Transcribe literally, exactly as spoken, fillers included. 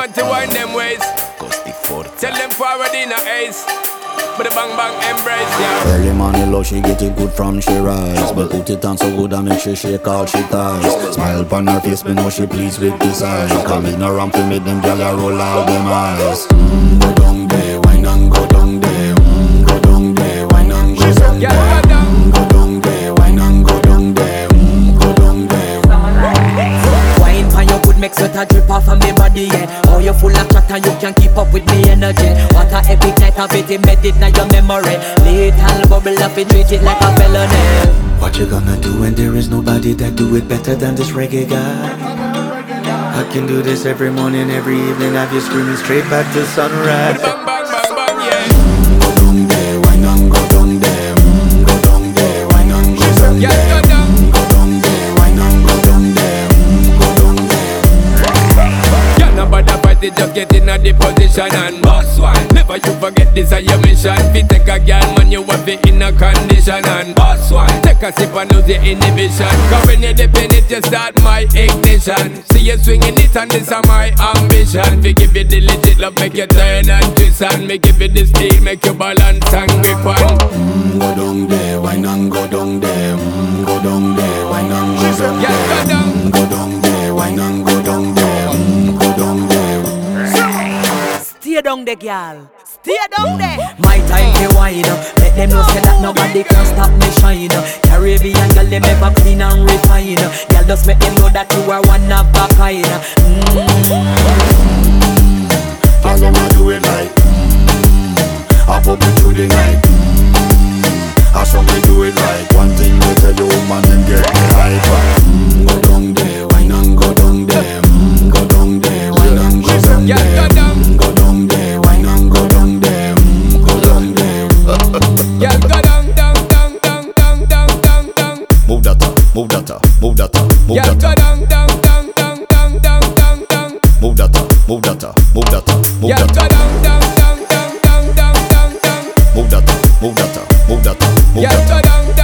want to wind them ways. Tell them forward in a ace. But the bang bang embrace, yeah. Early morning love, she get it good from she rise. But put it on so good I make she shake all she ties. Smile upon her face, me know she pleased with this eyes. Coming around to make them gyal a roll out them eyes. Mmm, go down there, wine and go down there. Mmm, go down there, wine and go down there. Mmm, go down there, wine and go down there. Mmm, go down there. Wine pan your good, make sweat a drip off of me body, yeah. Oh, you full of chat and you can't keep up with me energy. What a epic night of it, embedded in your memory. Little bubble up, it treat it like a felony. What you gonna do when there is nobody that do it better than this reggae guy? I can do this every morning, every evening. Have you screaming straight back to sunrise. Bang bang bang bang, yeah. Mm, go down there, wine and go down there. Mm, go down there, wine and go down there. Yeah, go down. Mm, go down there, wine and go down there. Mm, go down there. Yeah, nobody fight it, just get in a the position and boss one. Never you forget this is your mission. Fi take a girl, man, you want it in a condition and boss one. Take a sip and lose the inhibition. Cause when you dip in it, you start my ignition. See you swinging it and this is my ambition. Fi give you the legit love, make you turn and twist and me give you the steel, make you balance and grip on. Mm, go down there, wine and go down there. Mm, go down there, wine and go down there. Yeah, go down. Mm, go down there, wine and go down there. Mm, go down there. Stay down there, girl. Stay down there. My time to wine up. Let them know say that nobody can stop me shine. Caribbean girl, them ever clean and refine. Girl, just make them know that you are one of a kind. Mm. Girl, I'ma do it like mm, I pop it through the night. Mm, I saw me do it like one thing we tell you, man, and get me hyper. Mm, go down there, wine and go down there. Mm, go down there, wine and go down Yeah, there. go down. Mm, go down there, wine and go down there. Mm, go down there. Yeah, go down, down, down, down, down, down, down, down. Move that up, move that up, move that up, move Yeah, that go up. down, down, down, down, down, down, down, down. Move that up, move that up, move that up, move Yeah, that go up. down, down, down, down, down, down, down, down. Move that up, move that up, move that up, move Yeah, that go up. down,